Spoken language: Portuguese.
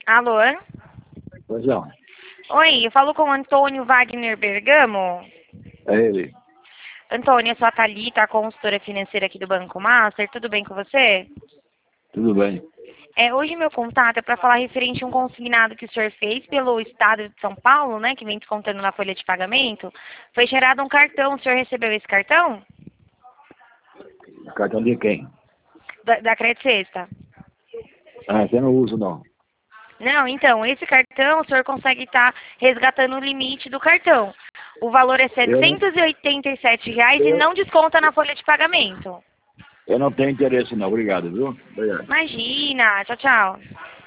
Alô? Pois não. Oi, eu falo com o Antônio Wagner Bergamo. É ele. Antônio, eu sou a Thalita, a consultora financeira aqui do Banco Master. Tudo bem com você? Tudo bem. Hoje meu contato é para falar referente a um consignado que o senhor fez pelo Estado de São Paulo, né, que vem descontando na folha de pagamento. Foi gerado um cartão. O senhor recebeu esse cartão? Cartão de quem? Da Credit Sexta. Ah, você não usa, não. Não, então, esse cartão o senhor consegue estar resgatando o limite do cartão. O valor é R$ Eu não, 787 e eu, não desconta na folha de pagamento. eu não tenho interesse, não. Obrigado, viu? Obrigado. Imagina. Tchau, tchau.